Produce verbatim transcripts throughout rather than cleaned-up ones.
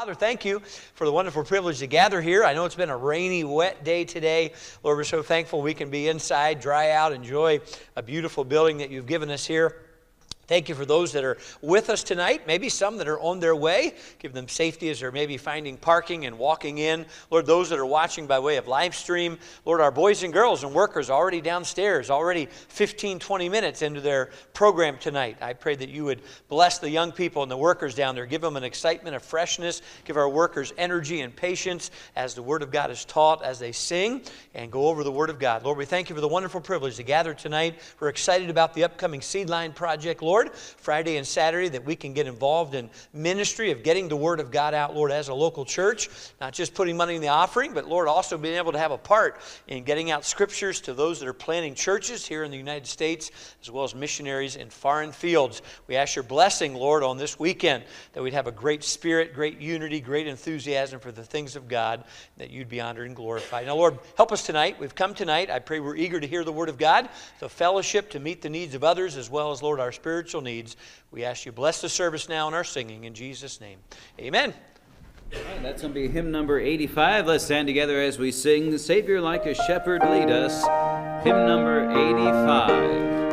Father, thank you for the wonderful privilege to gather here. I know it's been a rainy, wet day today. Lord, we're so thankful we can be inside, dry out, enjoy a beautiful building that you've given us here. Thank you for those that are with us tonight, maybe some that are on their way. Give them safety as they're maybe finding parking and walking in. Lord, those that are watching by way of live stream. Lord, our boys and girls and workers already downstairs, already fifteen, twenty minutes into their program tonight. I pray that you would bless the young people and the workers down there. Give them an excitement, a freshness. Give our workers energy and patience as the Word of God is taught, as they sing and go over the Word of God. Lord, we thank you for the wonderful privilege to gather tonight. We're excited about the upcoming Seed Line Project, Lord. Friday and Saturday, that we can get involved in ministry of getting the Word of God out, Lord, as a local church, not just putting money in the offering, but Lord, also being able to have a part in getting out scriptures to those that are planting churches here in the United States, as well as missionaries in foreign fields. We ask your blessing, Lord, on this weekend, that we'd have a great spirit, great unity, great enthusiasm for the things of God, that you'd be honored and glorified. Now, Lord, help us tonight. We've come tonight. I pray we're eager to hear the Word of God, to fellowship, to meet the needs of others, as well as, Lord, our spiritual needs. We ask you bless the service now in our singing in Jesus' name. Amen. All right, that's going to be hymn number eighty-five. Let's stand together as we sing "The Savior Like a Shepherd Lead Us," hymn number eighty-five.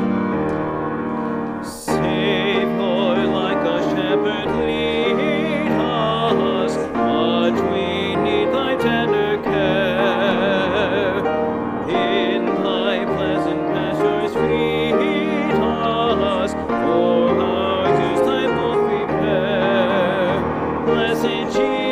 Savior like a shepherd lead us, much we need thy tender care. In thy pleasant pastures feed us, for our use thy both prepare. Blessed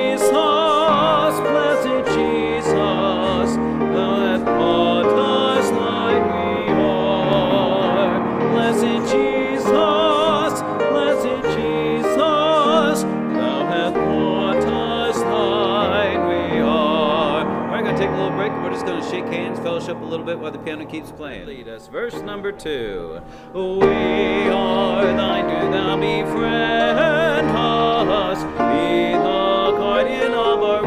Jesus, blessed Jesus, thou hast bought us like we are. Blessed Jesus, blessed Jesus, thou hast bought us like we are. We're going to take a little break. We're just going to shake hands, fellowship a little bit while the piano keeps playing. Lead us. Verse number two. We are thine, do thou befriend us, be the guardian of our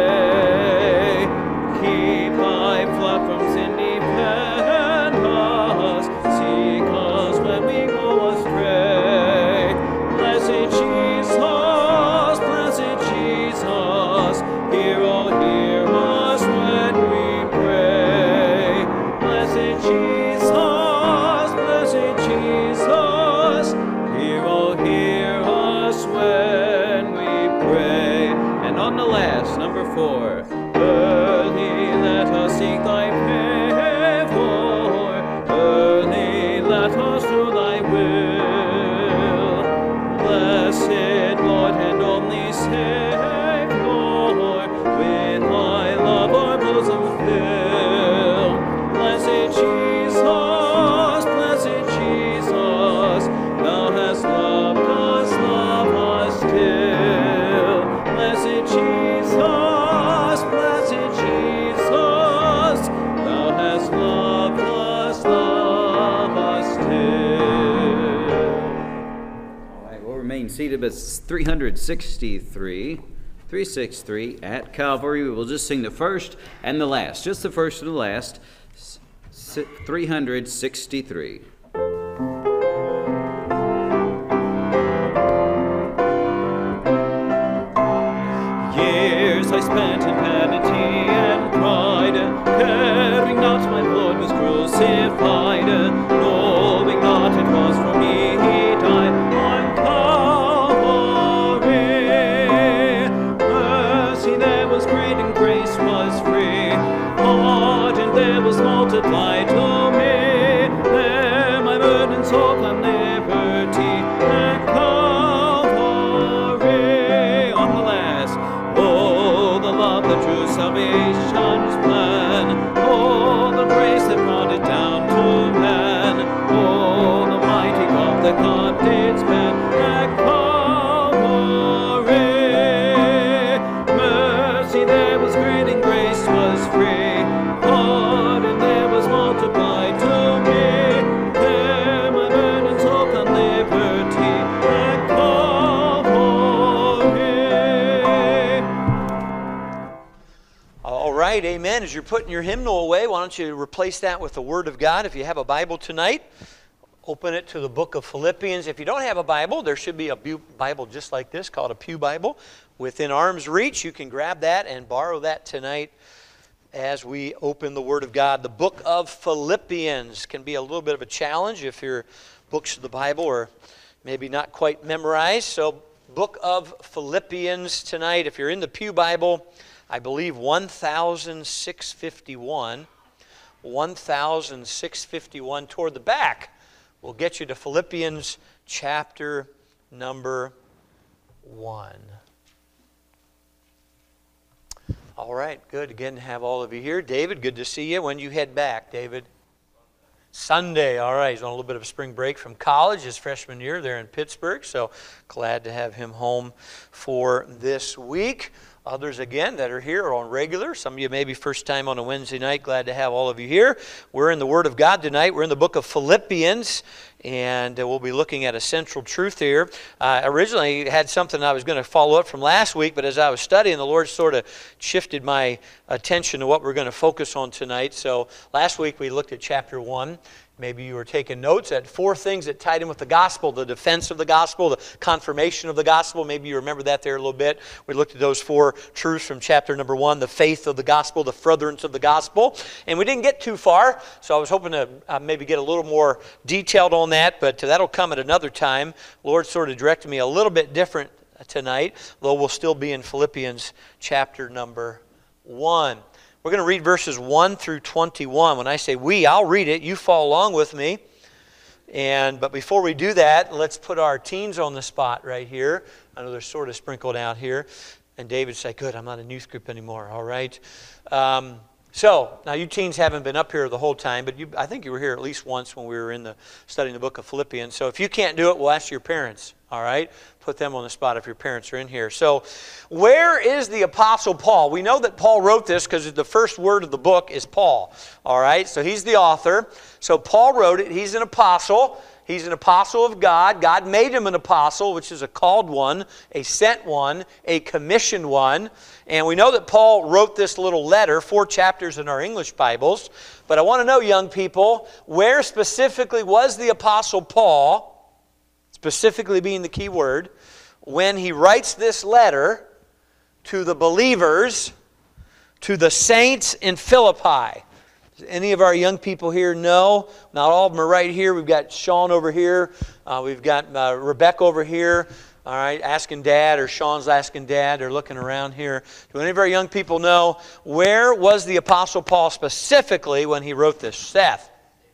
way. Keep thy flock from sin, defend us, seek us when we go astray. Blessed Jesus, blessed Jesus, hear, oh, hear us when we pray. Blessed Jesus, blessed Jesus, hear, oh, hear us when we pray. And on the last, number four, early let us seek thy favor, early let us do thy will. Blessed Lord and only Savior, with thy love our bosom fill. Blessed Jesus, blessed Jesus, thou hast loved us, love us still. Blessed Jesus, blessed Jesus, thou hast loved us, love us still. All right, we'll remain seated, but it's three sixty-three. three sixty-three at Calvary. We will just sing the first and the last, just the first and the last. three sixty-three. Years I spent in vanity and pride, caring not my Lord was crucified, knowing not it was for me he died on Calvary. Mercy there was great and grace was free, pardon there was multiplied to me. There my burdens all found liberty at Calvary. On the last, oh, the love, the true salvation's plan, oh, the grace that brought it down to man, oh, the mighty God that God did spend at Calvary. Mercy there was great and grace was free, pardon there was multiplied to me. There my burdens all found liberty at Calvary. All right, amen. As you're putting your hymnal away, why don't you replace that with the Word of God? If you have a Bible tonight, open it to the book of Philippians. If you don't have a Bible, there should be a Bible just like this called a Pew Bible. within arm's reach. You can grab that and borrow that tonight as we open the Word of God. The book of Philippians can be a little bit of a challenge if your books of the Bible are maybe not quite memorized. So, book of Philippians tonight. If you're in the Pew Bible, I believe one thousand six hundred fifty-one. one thousand six hundred fifty-one toward the back will get you to Philippians chapter number one. All right, good. Again to have all of you here. David, good to see you. When you head back, David? Sunday. All right. He's on a little bit of a spring break from college, his freshman year there in Pittsburgh. So glad to have him home for this week. Others, again, that are here are on regular. Some of you maybe first time on a Wednesday night. Glad to have all of you here. We're in the Word of God tonight. We're in the book of Philippians, and uh, we'll be looking at a central truth here. I uh, originally had something I was going to follow up from last week, but as I was studying, the Lord sort of shifted my attention to what we're going to focus on tonight. So last week we looked at chapter one. Maybe you were taking notes at four things that tied in with the gospel: the defense of the gospel, the confirmation of the gospel. Maybe you remember that there a little bit. We looked at those four truths from chapter number one: the faith of the gospel, the furtherance of the gospel. And we didn't get too far, so I was hoping to uh, maybe get a little more detailed on that, but that'll come at another time. The Lord sort of directed me a little bit different tonight, though we'll still be in Philippians chapter number one. We're going to read verses one through twenty-one. When I say we, I'll read it. You follow along with me. And But before we do that, let's put our teens on the spot right here. I know they're sort of sprinkled out here. And David said, good, I'm not in youth group anymore. All right. Um, so, now you teens haven't been up here the whole time, but you, I think you were here at least once when we were in the studying the book of Philippians. So if you can't do it, we'll ask your parents. All right? Put them on the spot if your parents are in here. So, where is the Apostle Paul? We know that Paul wrote this because the first word of the book is Paul. All right? So, he's the author. So, Paul wrote it. He's an apostle. He's an apostle of God. God made him an apostle, which is a called one, a sent one, a commissioned one. And we know that Paul wrote this little letter, four chapters in our English Bibles. But I want to know, young people, where specifically was the Apostle Paul, specifically being the key word, when he writes this letter to the believers, to the saints in Philippi? Does any of our young people here know? Not all of them are right here. We've got Sean over here. Uh, we've got uh, Rebecca over here. All right, asking Dad, or Sean's asking Dad. They're looking around here. Do any of our young people know where was the Apostle Paul specifically when he wrote this? Seth?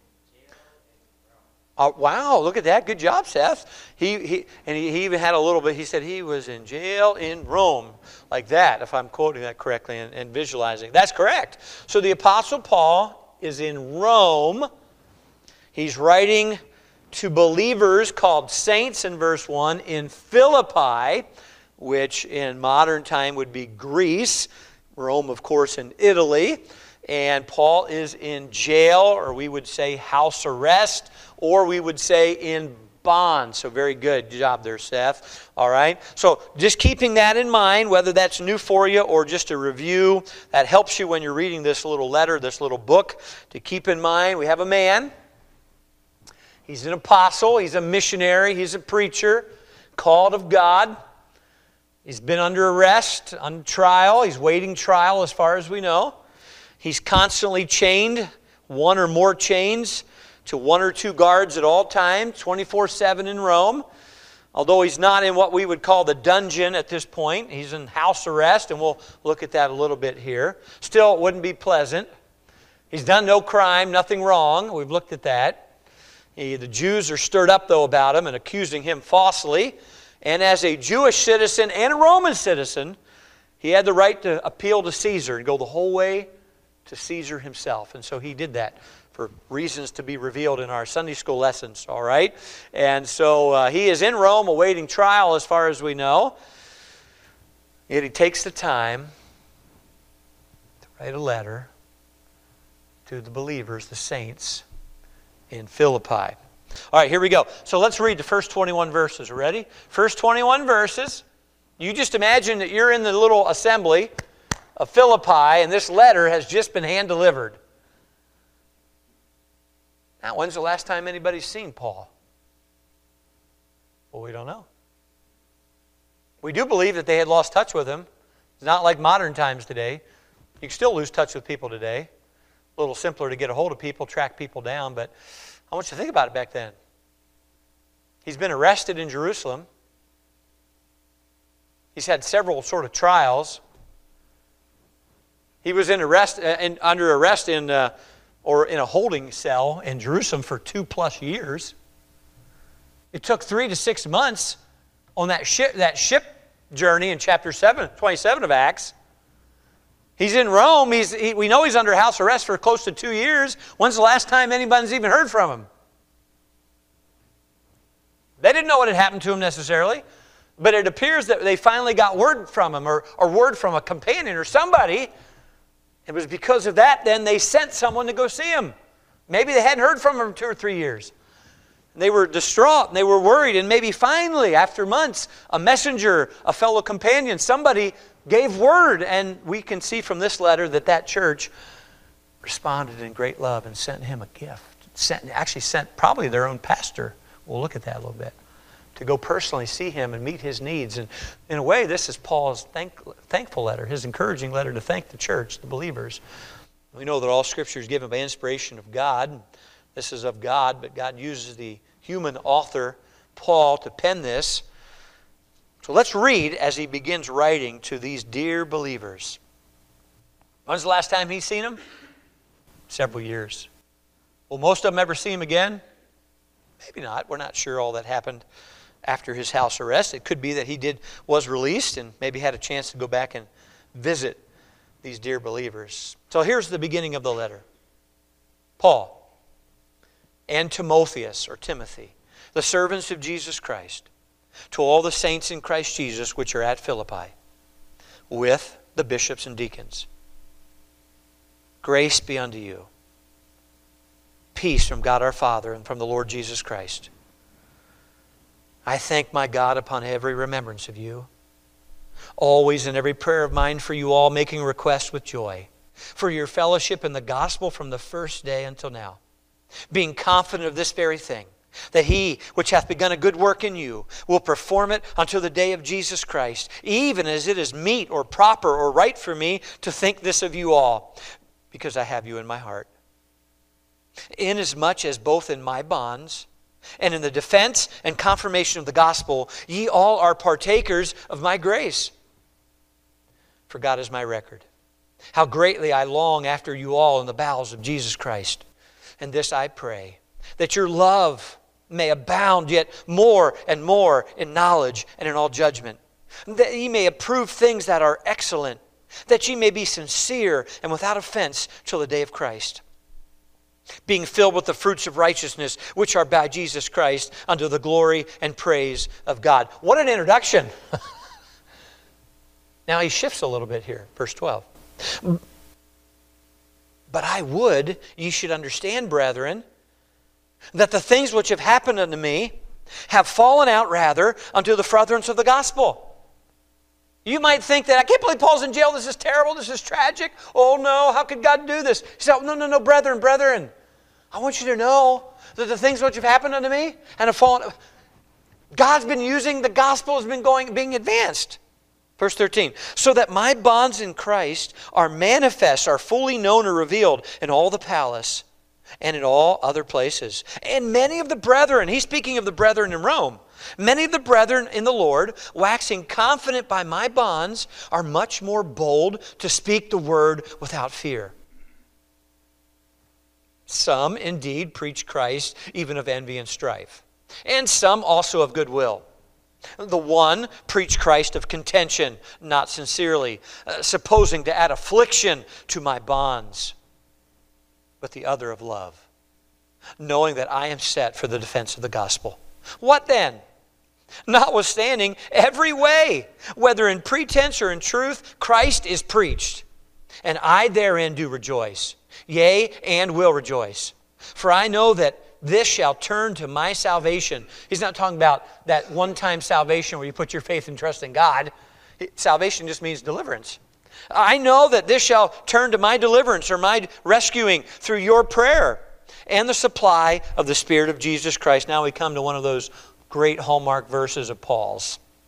Oh, wow, look at that. Good job, Seth. He, he And he, he even had a little bit, he said he was in jail in Rome. Like that, if I'm quoting that correctly and, and visualizing. That's correct. So the Apostle Paul is in Rome. He's writing to believers called saints in verse one in Philippi, which in modern time would be Greece. Rome, of course, in Italy. And Paul is in jail, or we would say house arrest, or we would say in bond. So very good job there, Seth. All right. So just keeping that in mind, whether that's new for you or just a review, that helps you when you're reading this little letter, this little book, to keep in mind we have a man. He's an apostle. He's a missionary. He's a preacher, called of God. He's been under arrest, on trial. He's waiting trial as far as we know. He's constantly chained, one or more chains, to one or two guards at all times, twenty-four seven in Rome. Although he's not in what we would call the dungeon at this point. He's in house arrest, and we'll look at that a little bit here. Still, it wouldn't be pleasant. He's done no crime, nothing wrong. We've looked at that. He, the Jews are stirred up, though, about him and accusing him falsely. And as a Jewish citizen and a Roman citizen, he had the right to appeal to Caesar and go the whole way to Caesar himself. And so he did that for reasons to be revealed in our Sunday school lessons, all right? And so uh, he is in Rome awaiting trial as far as we know. Yet he takes the time to write a letter to the believers, the saints, in Philippi. All right, here we go. So let's read the first twenty-one verses. Ready? First twenty-one verses. You just imagine that you're in the little assembly of Philippi, and this letter has just been hand-delivered. Now, when's the last time anybody's seen Paul? Well, we don't know. We do believe that they had lost touch with him. It's not like modern times today. You can still lose touch with people today. A little simpler to get a hold of people, track people down, but I want you to think about it back then. He's been arrested in Jerusalem. He's had several sort of trials. He was in arrest, uh, in, under arrest in, uh, or in a holding cell in Jerusalem for two plus years. It took three to six months on that ship, that ship journey in chapter seven, twenty-seven of Acts. He's in Rome. He's, he, we know he's under house arrest for close to two years. When's the last time anybody's even heard from him? They didn't know what had happened to him necessarily, but it appears that they finally got word from him, or, or word from a companion or somebody. It was because of that then they sent someone to go see him. Maybe they hadn't heard from him for two or three years. They were distraught and they were worried, and maybe finally, after months, a messenger, a fellow companion, somebody gave word, and we can see from this letter that that church responded in great love and sent him a gift. Sent, actually sent probably their own pastor. We'll look at that a little bit. To go personally see him and meet his needs. And in a way, this is Paul's thank, thankful letter, his encouraging letter to thank the church, the believers. We know that all Scripture is given by inspiration of God. This is of God, but God uses the human author, Paul, to pen this. So let's read as he begins writing to these dear believers. When's the last time he's seen them? Several years. Will most of them ever see him again? Maybe not. We're not sure all that happened after his house arrest. It could be that he did was released and maybe had a chance to go back and visit these dear believers. So here's the beginning of the letter. Paul and Timotheus, or Timothy, the servants of Jesus Christ, to all the saints in Christ Jesus which are at Philippi, with the bishops and deacons. Grace be unto you. Peace from God our Father and from the Lord Jesus Christ. I thank my God upon every remembrance of you, always in every prayer of mine for you all, making request with joy, for your fellowship in the gospel from the first day until now, being confident of this very thing, that he which hath begun a good work in you will perform it until the day of Jesus Christ, even as it is meet or proper or right for me to think this of you all, because I have you in my heart. Inasmuch as both in my bonds and in the defense and confirmation of the gospel, ye all are partakers of my grace. For God is my record, how greatly I long after you all in the bowels of Jesus Christ. And this I pray, that your love may abound yet more and more in knowledge and in all judgment, that ye may approve things that are excellent, that ye may be sincere and without offense till the day of Christ, being filled with the fruits of righteousness, which are by Jesus Christ, unto the glory and praise of God. What an introduction. Now he shifts a little bit here, verse twelve. But I would ye should understand, brethren, that the things which have happened unto me have fallen out rather unto the furtherance of the gospel. You might think that, I can't believe Paul's in jail, this is terrible, this is tragic. Oh no, how could God do this? He said, no, no, no, brethren, brethren, I want you to know that the things which have happened unto me and have fallen, God's been using, the gospel has been going, being advanced. Verse thirteen, so that my bonds in Christ are manifest, are fully known or revealed in all the palace and in all other places. And many of the brethren, he's speaking of the brethren in Rome, many of the brethren in the Lord, waxing confident by my bonds, are much more bold to speak the word without fear. Some indeed preach Christ even of envy and strife, and some also of goodwill. The one preached Christ of contention, not sincerely, uh, supposing to add affliction to my bonds, but the other of love, knowing that I am set for the defense of the gospel. What then? Notwithstanding, every way, whether in pretense or in truth, Christ is preached, and I therein do rejoice, yea, and will rejoice. For I know that this shall turn to my salvation. He's not talking about that one-time salvation where you put your faith and trust in God. Salvation just means deliverance. I know that this shall turn to my deliverance or my rescuing through your prayer and the supply of the Spirit of Jesus Christ. Now we come to one of those great hallmark verses of Paul's.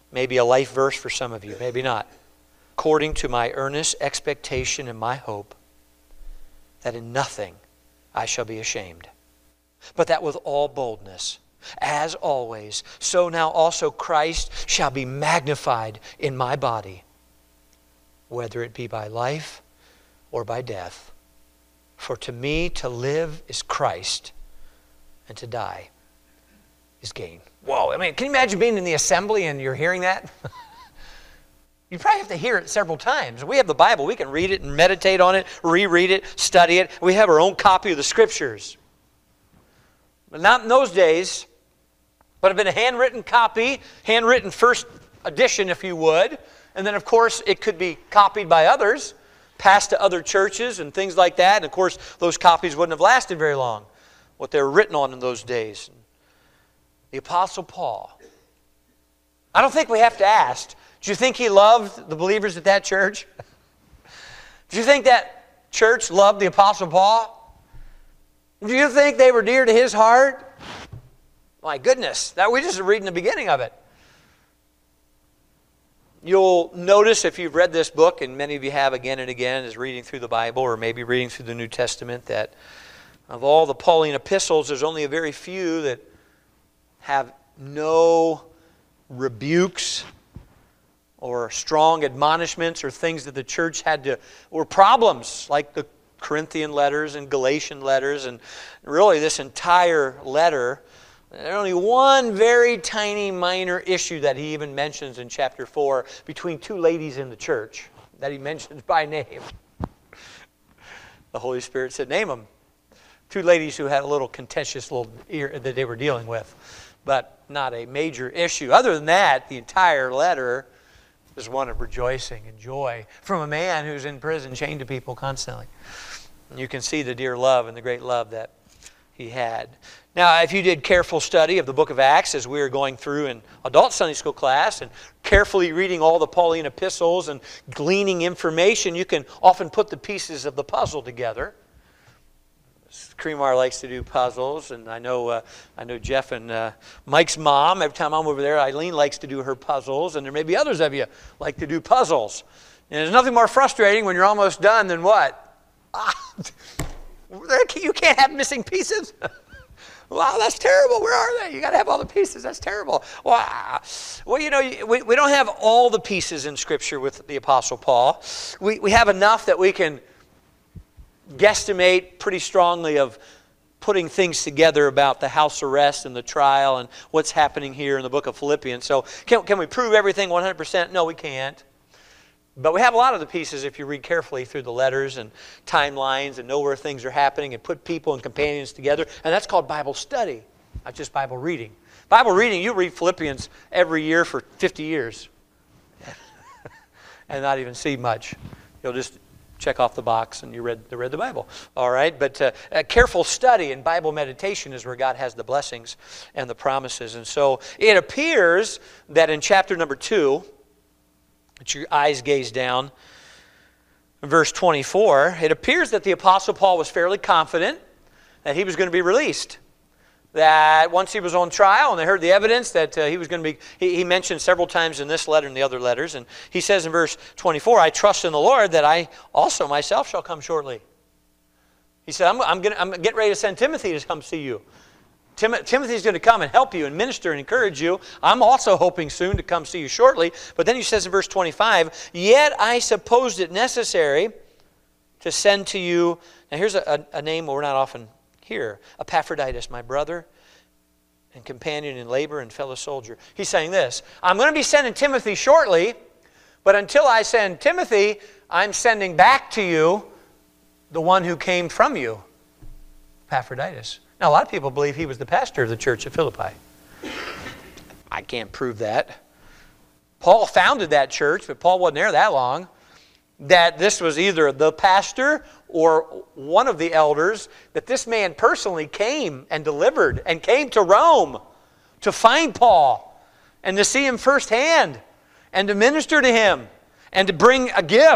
Maybe a life verse for some of you, maybe not. According to my earnest expectation and my hope, that in nothing I shall be ashamed, but that with all boldness, as always, so now also Christ shall be magnified in my body, whether it be by life or by death. For to me to live is Christ, and to die is gain. Whoa, I mean, can you imagine being in the assembly and you're hearing that? You probably have to hear it several times. We have the Bible. We can read it and meditate on it, reread it, study it. We have our own copy of the Scriptures. But not in those days, but have been a handwritten copy, handwritten first edition, if you would. And then, of course, it could be copied by others, passed to other churches and things like that. And, of course, those copies wouldn't have lasted very long, what they were written on in those days. The Apostle Paul. I don't think we have to ask, do you think he loved the believers at that church? Do you think that church loved the Apostle Paul? Do you think they were dear to his heart? My goodness, that we just read in the beginning of it. You'll notice if you've read this book, and many of you have again and again, is reading through the Bible or maybe reading through the New Testament, that of all the Pauline epistles, there's only a very few that have no rebukes or strong admonishments or things that the church had to, or problems like the Corinthian letters and Galatian letters, and really this entire letter. There's only one very tiny minor issue that he even mentions in chapter four between two ladies in the church that he mentions by name. The Holy Spirit said, name them. Two ladies who had a little contentious little ear that they were dealing with, but not a major issue. Other than that, the entire letter is one of rejoicing and joy from a man who's in prison, chained to people constantly. And you can see the dear love and the great love that he had. Now, if you did careful study of the book of Acts as we were going through in adult Sunday school class and carefully reading all the Pauline epistles and gleaning information, you can often put the pieces of the puzzle together. Creemar likes to do puzzles, and I know uh, I know Jeff and uh, Mike's mom, every time I'm over there, Eileen likes to do her puzzles, and there may be others of you like to do puzzles. And there's nothing more frustrating when you're almost done than what? Ah, you can't have missing pieces. Wow, that's terrible. Where are they? You got to have all the pieces. That's terrible. Wow. Well, you know, we, we don't have all the pieces in Scripture with the Apostle Paul. We, we have enough that we can guesstimate pretty strongly of putting things together about the house arrest and the trial and what's happening here in the book of Philippians. So can, can we prove everything one hundred percent? No, we can't. But we have a lot of the pieces if you read carefully through the letters and timelines and know where things are happening and put people and companions together. And that's called Bible study, not just Bible reading. Bible reading, you read Philippians every year for fifty years and not even see much. You'll just check off the box and you read, you read the Bible. All right, but uh, a careful study and Bible meditation is where God has the blessings and the promises. And so it appears that in chapter number two, let your eyes gaze down, verse twenty-four, it appears that the Apostle Paul was fairly confident that he was going to be released. That once he was on trial and they heard the evidence that uh, he was going to be, he, he mentioned several times in this letter and the other letters, and he says in verse twenty-four, I trust in the Lord that I also myself shall come shortly. He said, I'm, I'm, gonna, I'm getting ready to send Timothy to come see you. Tim, Timothy's going to come and help you and minister and encourage you. I'm also hoping soon to come see you shortly. But then he says in verse twenty-five, yet I supposed it necessary to send to you, now here's a, a, a name we're not often here, Epaphroditus, my brother and companion in labor and fellow soldier. He's saying this, I'm going to be sending Timothy shortly, but until I send Timothy, I'm sending back to you the one who came from you, Epaphroditus. Now, a lot of people believe he was the pastor of the church at Philippi. I can't prove that. Paul founded that church, but Paul wasn't there that long. That this was either the pastor or one of the elders, that this man personally came and delivered and came to Rome to find Paul and to see him firsthand and to minister to him and to bring a gift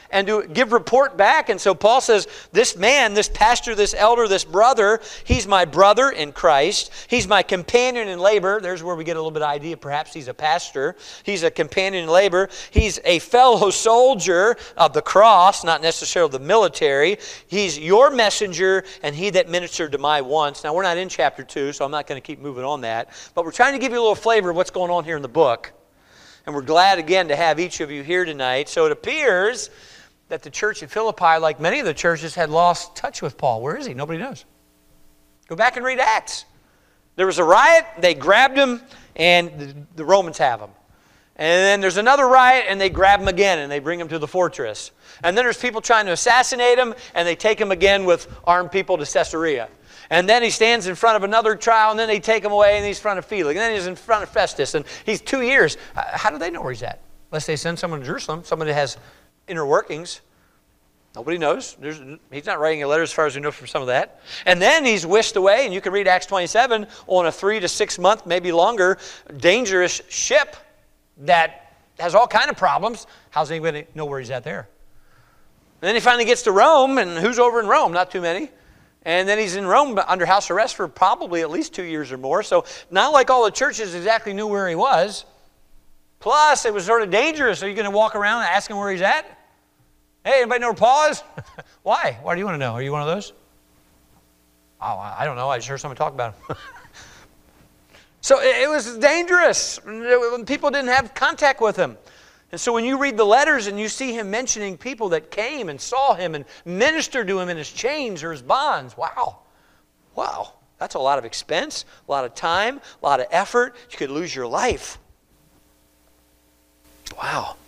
and to give report back. And so Paul says, this man, this pastor, this elder, this brother, he's my brother in Christ. He's my companion in labor. There's where we get a little bit of idea. Perhaps he's a pastor. He's a companion in labor. He's a fellow soldier of the cross, not necessarily the military. He's your messenger and he that ministered to my wants. Now, we're not in chapter two, so I'm not going to keep moving on that. But we're trying to give you a little flavor of what's going on here in the book. And we're glad again to have each of you here tonight. So it appears that the church at Philippi, like many of the churches, had lost touch with Paul. Where is he? Nobody knows. Go back and read Acts. There was a riot, they grabbed him, and the, the Romans have him. And then there's another riot, and they grab him again, and they bring him to the fortress. And then there's people trying to assassinate him, and they take him again with armed people to Caesarea. And then he stands in front of another trial, and then they take him away, and he's in front of Felix. And then he's in front of Festus, and he's two years. How do they know where he's at? Unless they send someone to Jerusalem, someone that has inner workings. Nobody knows. There's, he's not writing a letter as far as we know from some of that. And then he's whisked away, and you can read Acts twenty-seven, on a three to six month, maybe longer, dangerous ship that has all kind of problems. How's anybody know where he's at there? And then he finally gets to Rome, and who's over in Rome? Not too many. And then he's in Rome under house arrest for probably at least two years or more. So not like all the churches exactly knew where he was. Plus, it was sort of dangerous. Are you going to walk around and ask him where he's at? Hey, anybody know where Paul is? Why? Why do you want to know? Are you one of those? Oh, I don't know. I just heard someone talk about him. So it was dangerous. People didn't have contact with him. And so when you read the letters and you see him mentioning people that came and saw him and ministered to him in his chains or his bonds, wow, wow, that's a lot of expense, a lot of time, a lot of effort. You could lose your life. Wow.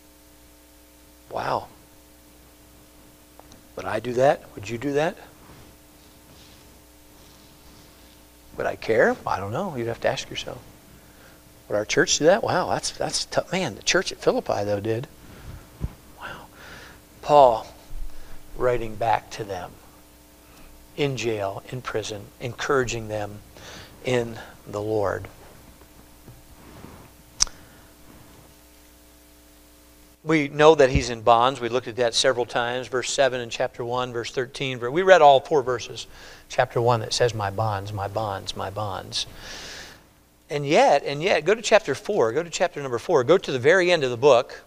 Wow. Would I do that? Would you do that? Would I care? I don't know. You'd have to ask yourself. Would our church do that? Wow, that's that's tough. Man, the church at Philippi, though, did. Wow. Paul writing back to them in jail, in prison, encouraging them in the Lord. We know that he's in bonds. We looked at that several times. Verse seven in chapter one, verse thirteen. We read all four verses. Chapter one that says, my bonds, my bonds, my bonds. And yet, and yet, go to chapter four. Go to chapter number four. Go to the very end of the book.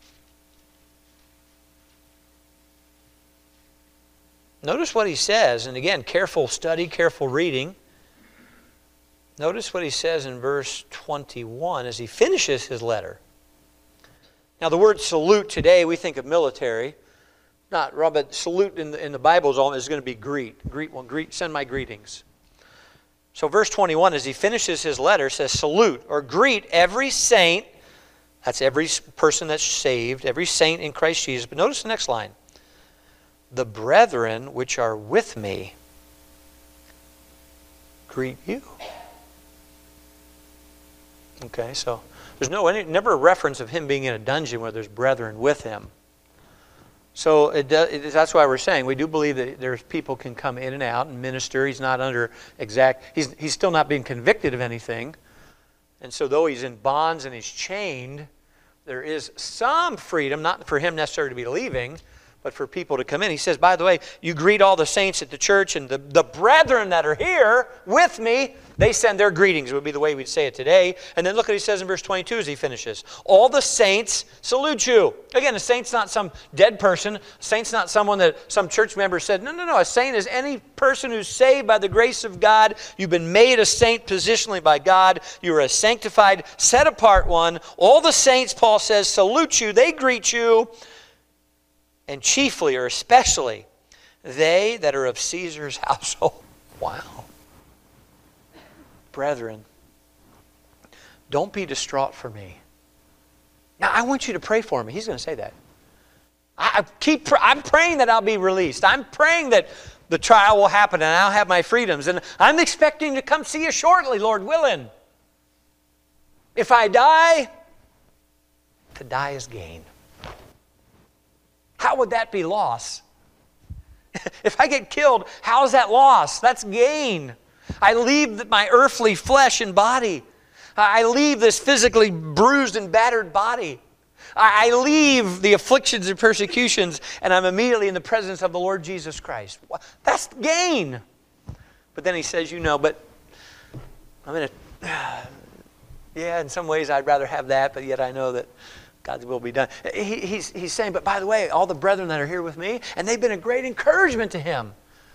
Notice what he says. And again, careful study, careful reading. Notice what he says in verse twenty-one as he finishes his letter. Now, the word salute today, we think of military. Not, Robert, salute in the, in the Bible is going to be greet. Greet, well, greet, send my greetings. So verse twenty-one, as he finishes his letter, says, salute or greet every saint. That's every person that's saved, every saint in Christ Jesus. But notice the next line. The brethren which are with me greet you. Okay, so there's no any, never a reference of him being in a dungeon where there's brethren with him. So it, it, that's why we're saying we do believe that there's people can come in and out and minister. He's not under exact, he's, he's still not being convicted of anything. And so though he's in bonds and he's chained, there is some freedom, not for him necessarily to be leaving, but for people to come in. He says, by the way, you greet all the saints at the church, and the, the brethren that are here with me, they send their greetings, would be the way we'd say it today. And then look what he says in verse twenty-two as he finishes. All the saints salute you. Again, a saint's not some dead person. A saint's not someone that some church member said, no, no, no. A saint is any person who's saved by the grace of God. You've been made a saint positionally by God. You're a sanctified, set apart one. All the saints, Paul says, salute you. They greet you. And chiefly or especially they that are of Caesar's household. Wow. Brethren, don't be distraught for me. Now, I want you to pray for me. He's going to say that. I keep. I'm praying that I'll be released. I'm praying that the trial will happen and I'll have my freedoms. And I'm expecting to come see you shortly, Lord willing. If I die, to die is gain. How would that be loss? If I get killed, how is that loss? That's gain. I leave my earthly flesh and body. I leave this physically bruised and battered body. I, I leave the afflictions and persecutions, and I'm immediately in the presence of the Lord Jesus Christ. That's gain. But then he says, you know, but I'm in a, yeah, in some ways I'd rather have that, but yet I know that God's will be done. He, he's, he's saying, but by the way, all the brethren that are here with me, and they've been a great encouragement to him.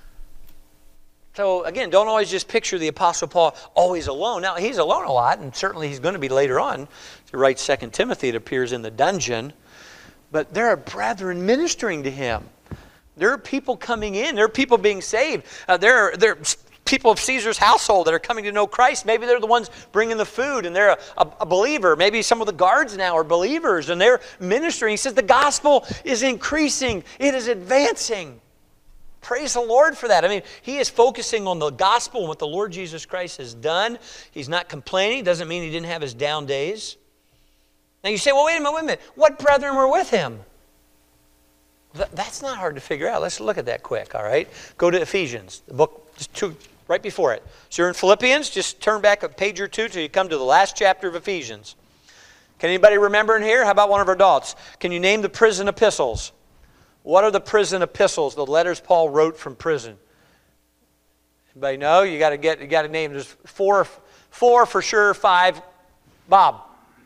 So again, don't always just picture the Apostle Paul always alone. Now, he's alone a lot, and certainly he's going to be later on. To write Second Timothy, it appears in the dungeon. But there are brethren ministering to him. There are people coming in. There are people being saved. Uh, there, are, there are people of Caesar's household that are coming to know Christ. Maybe they're the ones bringing the food, and they're a, a, a believer. Maybe some of the guards now are believers, and they're ministering. He says the gospel is increasing. It is advancing. Praise the Lord for that. I mean, he is focusing on the gospel and what the Lord Jesus Christ has done. He's not complaining. Doesn't mean he didn't have his down days. Now you say, well, wait a minute, wait a minute. What brethren were with him? Th- that's not hard to figure out. Let's look at that quick, all right? Go to Ephesians, the book just two, right before it. So you're in Philippians. Just turn back a page or two till you come to the last chapter of Ephesians. Can anybody remember in here? How about one of our adults? Can you name the prison epistles? What are the prison epistles, the letters Paul wrote from prison? Anybody know? You got to get. You got to name. There's four, four for sure. Five. Bob.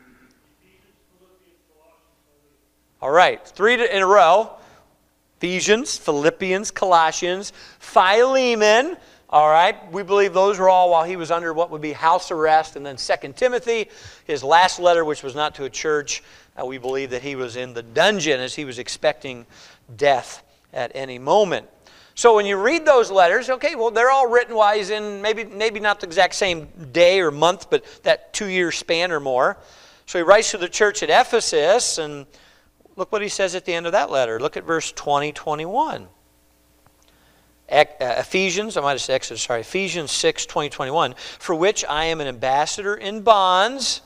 All right, three in a row. Ephesians, Philippians, Colossians, Philemon. All right, we believe those were all while he was under what would be house arrest, and then Second Timothy, his last letter, which was not to a church. Uh, we believe that he was in the dungeon as he was expecting death at any moment. So when you read those letters, okay, well, they're all written while he's in maybe, maybe not the exact same day or month, but that two-year span or more. So he writes to the church at Ephesus, and look what he says at the end of that letter. Look at verse twenty, twenty-one. Ephesians, I might have said Exodus, sorry, Ephesians six, twenty, twenty-one, for which I am an ambassador in bonds.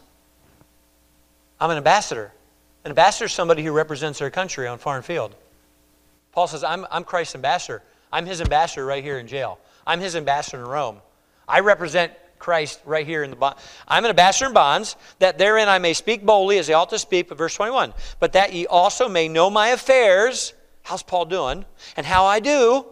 I'm an ambassador. An ambassador is somebody who represents their country on foreign field. Paul says, I'm, I'm Christ's ambassador. I'm his ambassador right here in jail. I'm his ambassador in Rome. I represent Christ right here in the bond. I'm an ambassador in bonds, that therein I may speak boldly as I ought to speak, but verse twenty-one, but that ye also may know my affairs. How's Paul doing? And how I do.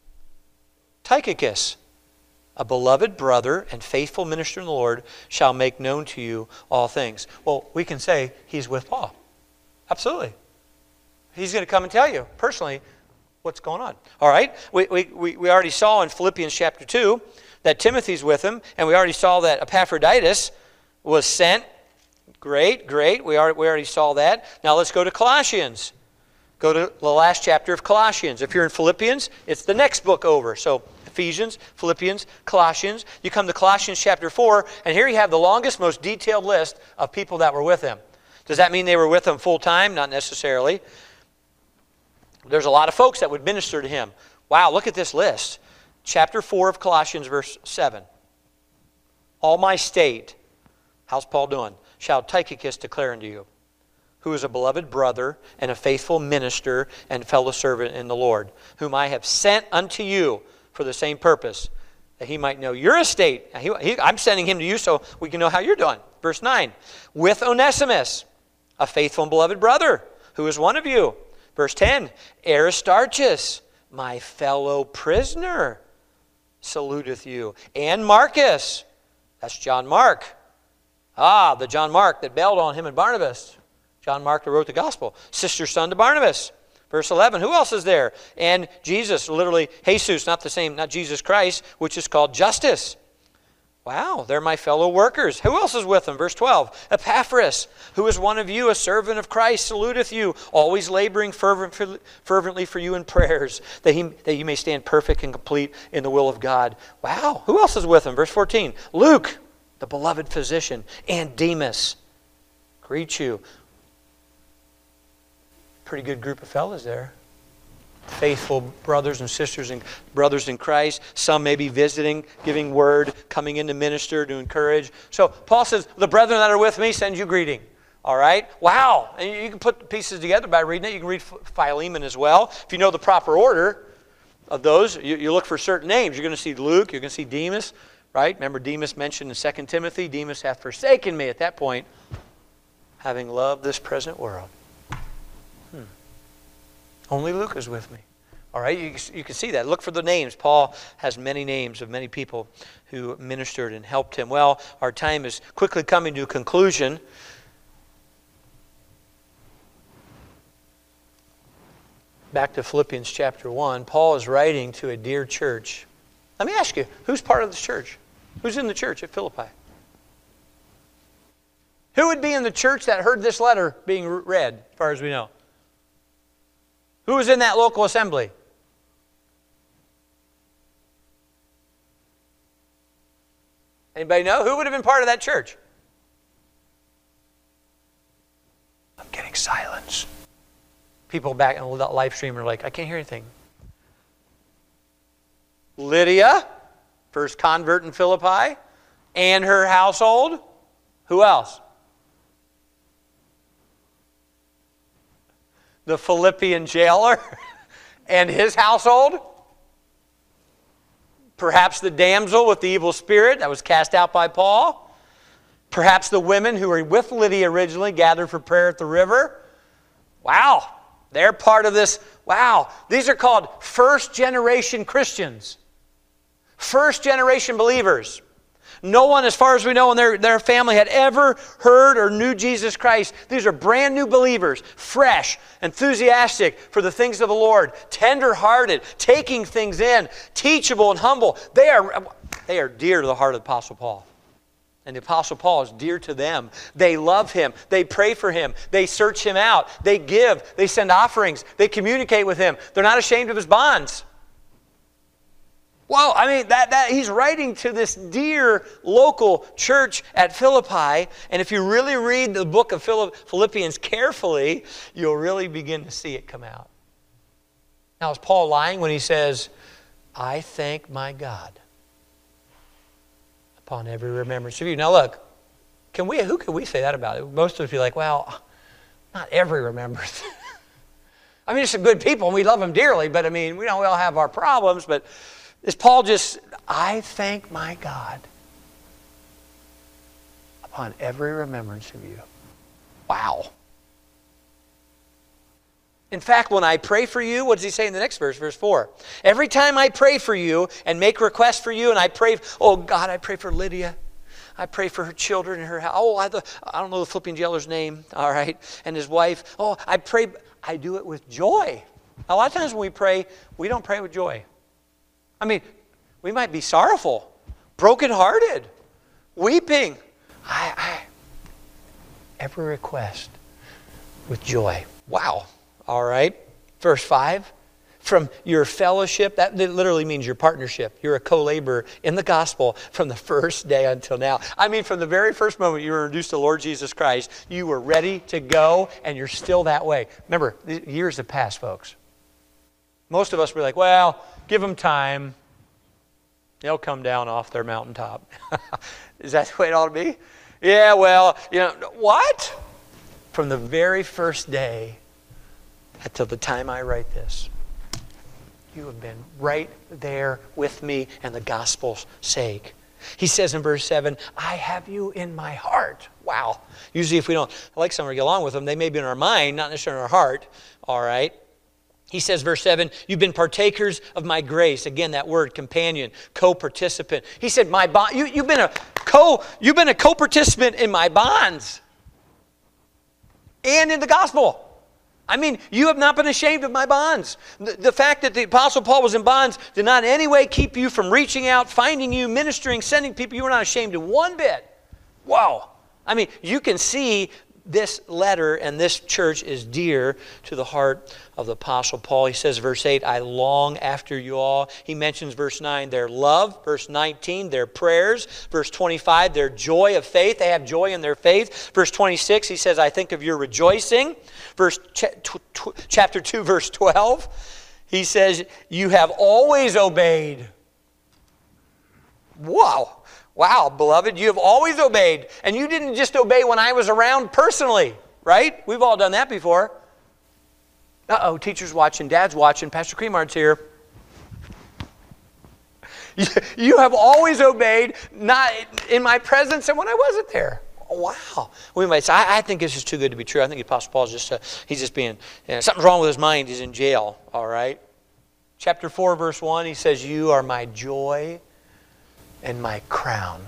Tychicus, a beloved brother and faithful minister in the Lord, shall make known to you all things. Well, we can say he's with Paul. Absolutely. He's going to come and tell you personally what's going on. All right? We, we, we already saw in Philippians chapter two that Timothy's with him, and we already saw that Epaphroditus was sent. Great, great. We already, we already saw that. Now let's go to Colossians. Go to the last chapter of Colossians. If you're in Philippians, it's the next book over. So Ephesians, Philippians, Colossians. You come to Colossians chapter four, and here you have the longest, most detailed list of people that were with him. Does that mean they were with him full time? Not necessarily. There's a lot of folks that would minister to him. Wow, look at this list. Chapter four of Colossians, verse seven. All my state, how's Paul doing? Shall Tychicus declare unto you, who is a beloved brother and a faithful minister and fellow servant in the Lord, whom I have sent unto you for the same purpose, that he might know your estate. He, he, I'm sending him to you so we can know how you're doing. Verse nine, with Onesimus, a faithful and beloved brother, who is one of you. Verse ten, Aristarchus, my fellow prisoner, saluteth you. And Marcus, that's John Mark. Ah, the John Mark that bailed on him and Barnabas. John Mark that wrote the gospel. Sister's son to Barnabas. Verse eleven, who else is there? And Jesus, literally Jesus, not the same, not Jesus Christ, which is called Justus. Wow, they're my fellow workers. Who else is with them? Verse twelve, Epaphras, who is one of you, a servant of Christ, saluteth you, always laboring fervent, fervently for you in prayers, that, he, that you may stand perfect and complete in the will of God. Wow, who else is with them? Verse fourteen, Luke, the beloved physician, and Demas, greet you. Pretty good group of fellas there. Faithful brothers and sisters and brothers in Christ. Some may be visiting, giving word, coming in to minister, to encourage. So Paul says, the brethren that are with me send you greeting. All right? Wow. And you can put the pieces together by reading it. You can read Philemon as well. If you know the proper order of those, you, you look for certain names. You're going to see Luke. You're going to see Demas. Right? Remember Demas mentioned in Second Timothy. Demas hath forsaken me at that point, having loved this present world. Only Luke is with me. All right, you, you can see that. Look for the names. Paul has many names of many people who ministered and helped him. Well, our time is quickly coming to a conclusion. Back to Philippians chapter one. Paul is writing to a dear church. Let me ask you, who's part of this church? Who's in the church at Philippi? Who would be in the church that heard this letter being read, as far as we know? Who was in that local assembly? Anybody know? Who would have been part of that church? I'm getting silence. People back in the live stream are like, I can't hear anything. Lydia, first convert in Philippi, and her household. Who else? The Philippian jailer and his household. Perhaps the damsel with the evil spirit that was cast out by Paul. Perhaps the women who were with Lydia originally gathered for prayer at the river. Wow, they're part of this. Wow, these are called first generation Christians. First generation believers. No one, as far as we know, in their, their family had ever heard or knew Jesus Christ. These are brand new believers, fresh, enthusiastic for the things of the Lord, tender-hearted, taking things in, teachable and humble. They are, they are dear to the heart of the Apostle Paul. And the Apostle Paul is dear to them. They love him. They pray for him. They search him out. They give. They send offerings. They communicate with him. They're not ashamed of his bonds. Well, I mean, that, that he's writing to this dear local church at Philippi, and if you really read the book of Philippians carefully, you'll really begin to see it come out. Now, is Paul lying when he says, I thank my God upon every remembrance of you? Now, look, can we? Who can we say that about? Most of us be like, well, not every remembrance. I mean, it's some good people, and we love them dearly, but I mean, we know we all have our problems, but is Paul just, I thank my God upon every remembrance of you. Wow. In fact, when I pray for you, what does he say in the next verse, verse four? Every time I pray for you and make requests for you, and I pray, oh God, I pray for Lydia. I pray for her children and her house. Oh, I, I don't know the Philippian jailer's name, all right, and his wife. Oh, I pray, I do it with joy. A lot of times when we pray, we don't pray with joy. I mean, we might be sorrowful, brokenhearted, weeping. I, I, every request with joy. Wow. All right. Verse five. From your fellowship, that literally means your partnership. You're a co-laborer in the gospel from the first day until now. I mean, from the very first moment you were introduced to Lord Jesus Christ, you were ready to go, and you're still that way. Remember, years have passed, folks. Most of us were like, well, give them time. They'll come down off their mountaintop. Is that the way it ought to be? Yeah, well, you know, what? From the very first day until the time I write this, you have been right there with me and the gospel's sake. He says in verse seven, I have you in my heart. Wow. Usually if we don't like someone or get along with them, they may be in our mind, not necessarily in our heart. All right. He says, verse seven, you've been partakers of my grace. Again, that word, companion, co-participant. He said, my bond, you, you've been a co, you've been a co-participant in my bonds and in the gospel. I mean, you have not been ashamed of my bonds. The, the fact that the Apostle Paul was in bonds did not in any way keep you from reaching out, finding you, ministering, sending people. You were not ashamed in one bit. Wow. I mean, you can see this letter and this church is dear to the heart of the Apostle Paul. He says, verse eight, I long after you all. He mentions, verse nine, their love. Verse nineteen, their prayers. Verse twenty-five, their joy of faith. They have joy in their faith. Verse twenty-six, he says, I think of your rejoicing. Verse ch- tw- chapter two, verse twelve, he says, you have always obeyed. Wow. Wow, beloved, you have always obeyed. And you didn't just obey when I was around personally, right? We've all done that before. Uh-oh, teacher's watching, dad's watching, Pastor Cremart's here. You have always obeyed, not in my presence and when I wasn't there. Wow. We might say, I, I think this is too good to be true. I think the Apostle Paul's just, uh, he's just being, you know, something's wrong with his mind. He's in jail, all right? Chapter four, verse one, he says, you are my joy and my crown.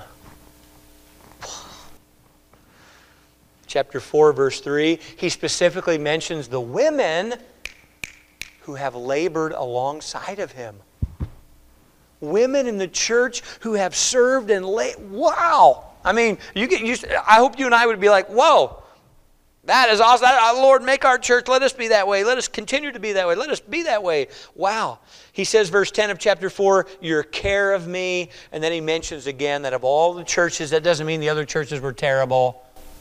Chapter four, verse three, he specifically mentions the women who have labored alongside of him. Women in the church who have served and labored. Wow! I mean, you get used to, I hope you and I would be like, whoa, that is awesome. That, Lord, make our church, let us be that way. Let us continue to be that way. Let us be that way. Wow. He says, verse ten of chapter four, your care of me. And then he mentions again that of all the churches, that doesn't mean the other churches were terrible.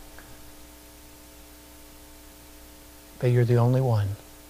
But you're the only one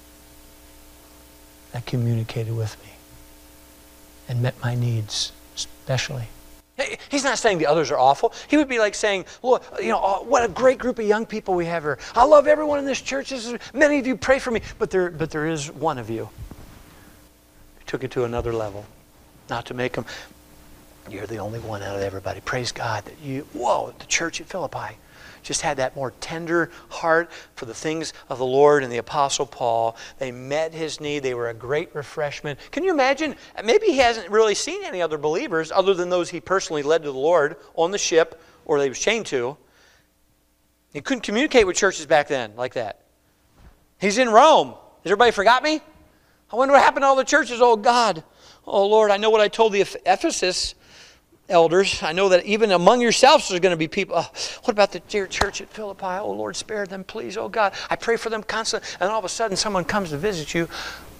that communicated with me and met my needs, especially. He's not saying the others are awful. He would be like saying, Lord, you know, oh, what a great group of young people we have here. I love everyone in this church. This is, many of you pray for me. But there, but there is one of you who took it to another level. Not to make them, you're the only one out of everybody. Praise God that you, whoa, the church at Philippi just had that more tender heart for the things of the Lord and the Apostle Paul. They met his need. They were a great refreshment. Can you imagine? Maybe he hasn't really seen any other believers other than those he personally led to the Lord on the ship or they was chained to. He couldn't communicate with churches back then like that. He's in Rome. Has everybody forgot me? I wonder what happened to all the churches. Oh, God. Oh, Lord, I know what I told the Ephesus elders. I know that even among yourselves there's going to be people. Oh, what about the dear church at Philippi? Oh, Lord, spare them, please. Oh, God, I pray for them constantly. And all of a sudden someone comes to visit you.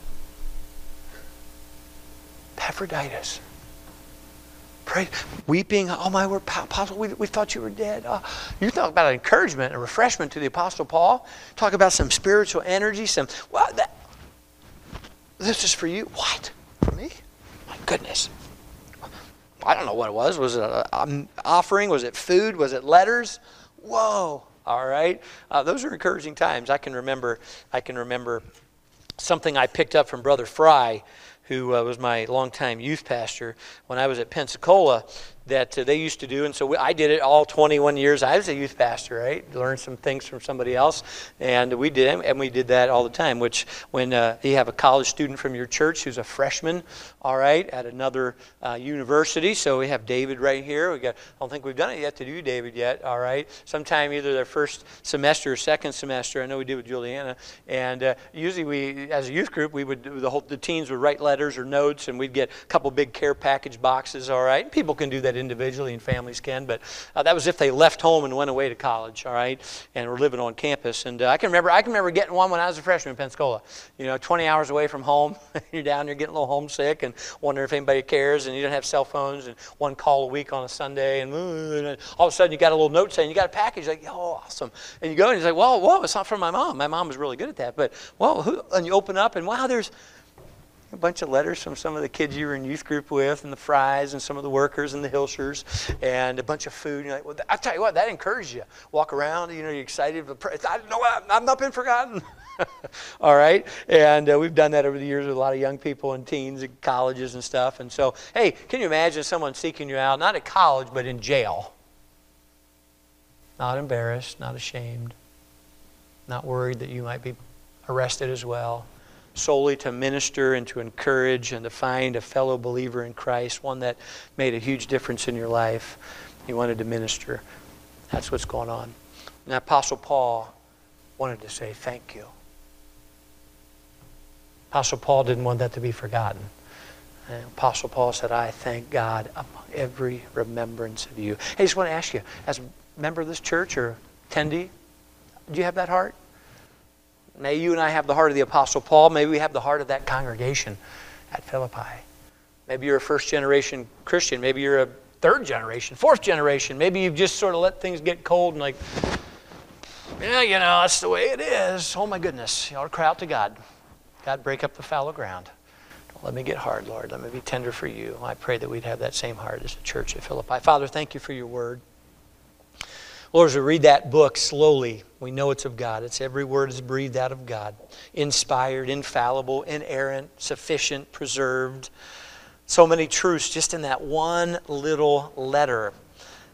Epaphroditus. Pray, weeping. Oh, my word, Apostle, we, we thought you were dead. Oh, you talk about an encouragement, a refreshment to the Apostle Paul. Talk about some spiritual energy. Some, well, that, this is for you. What? For me? My goodness. I don't know what it was. Was it an offering? Was it food? Was it letters? Whoa! All right. Uh, those are encouraging times. I can remember. I can remember something I picked up from Brother Fry, who uh, was my longtime youth pastor when I was at Pensacola. That uh, they used to do, and so we, I did it all twenty-one years. I was a youth pastor, right? Learned some things from somebody else, and we did, and we did that all the time. Which, when uh, you have a college student from your church who's a freshman, all right, at another uh, university. So we have David right here. We got. I don't think we've done it yet to do David yet. All right, sometime either their first semester or second semester. I know we did with Juliana, and uh, usually we, as a youth group, we would the whole the teens would write letters or notes, and we'd get a couple big care package boxes. All right, people can do that individually and families can, but uh, that was if they left home and went away to college, all right, and were living on campus. And uh, I can remember I can remember getting one when I was a freshman in Pensacola. You know, twenty hours away from home, you're down there getting a little homesick and wondering if anybody cares, and you don't have cell phones, and one call a week on a Sunday, and, and all of a sudden you got a little note saying you got a package, like, oh, awesome. And you go and you're like, whoa, whoa, it's not from my mom. My mom was really good at that, but whoa, who? And you open up and wow, there's a bunch of letters from some of the kids you were in youth group with, and the Fries, and some of the workers, and the Hilshers, and a bunch of food. And you're like, well, I'll tell you what, that encourages you. Walk around, you know, you're excited. I know I've not been forgotten. All right, and uh, we've done that over the years with a lot of young people and teens and colleges and stuff. And so, hey, can you imagine someone seeking you out, not at college, but in jail? Not embarrassed, not ashamed, not worried that you might be arrested as well. Solely to minister and to encourage and to find a fellow believer in Christ, one that made a huge difference in your life. He wanted to minister. That's what's going on. And Apostle Paul wanted to say thank you. Apostle Paul didn't want that to be forgotten. And Apostle Paul said, I thank God among every remembrance of you. Hey, I just want to ask you, as a member of this church or attendee, do you have that heart? May you and I have the heart of the Apostle Paul. Maybe we have the heart of that congregation at Philippi. Maybe you're a first generation Christian. Maybe you're a third generation, fourth generation. Maybe you've just sort of let things get cold and like, yeah, you know, that's the way it is. Oh my goodness. You ought to cry out to God. God, break up the fallow ground. Don't let me get hard, Lord. Let me be tender for you. I pray that we'd have that same heart as the church at Philippi. Father, thank you for your word. Lord, as we read that book slowly, we know it's of God. It's every word is breathed out of God. Inspired, infallible, inerrant, sufficient, preserved. So many truths just in that one little letter.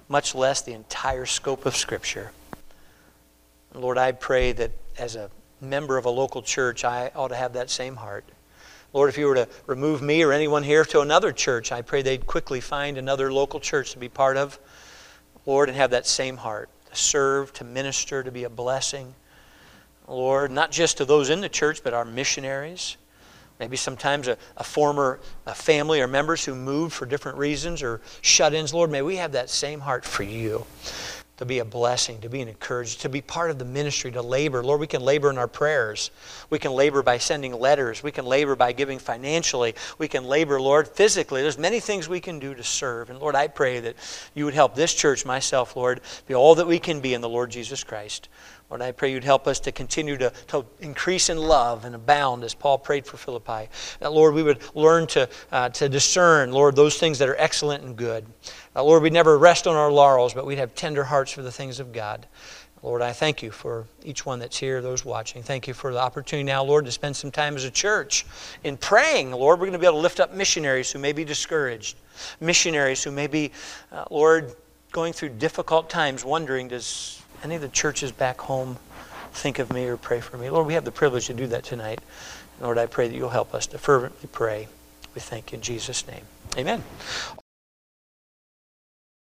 much less the entire scope of Scripture. Lord, I pray that as a member of a local church, I ought to have that same heart. Lord, if you were to remove me or anyone here to another church, I pray they'd quickly find another local church to be part of, Lord, and have that same heart, to serve, to minister, to be a blessing. Lord, not just to those in the church, but our missionaries. Maybe sometimes a, a former a family or members who moved for different reasons or shut-ins. Lord, may we have that same heart for you, to be a blessing, to be an encouragement, to be part of the ministry, to labor. Lord, we can labor in our prayers. We can labor by sending letters. We can labor by giving financially. We can labor, Lord, physically. There's many things we can do to serve. And Lord, I pray that you would help this church, myself, Lord, be all that we can be in the Lord Jesus Christ. Lord, I pray you'd help us to continue to, to increase in love and abound as Paul prayed for Philippi. That, Lord, we would learn to, uh, to discern, Lord, those things that are excellent and good. Uh, Lord, we'd never rest on our laurels, but we'd have tender hearts for the things of God. Lord, I thank you for each one that's here, those watching. Thank you for the opportunity now, Lord, to spend some time as a church in praying. Lord, we're going to be able to lift up missionaries who may be discouraged, missionaries who may be, uh, Lord, going through difficult times, wondering, does any of the churches back home think of me or pray for me? Lord, we have the privilege to do that tonight. Lord, I pray that you'll help us to fervently pray. We thank you in Jesus' name. Amen.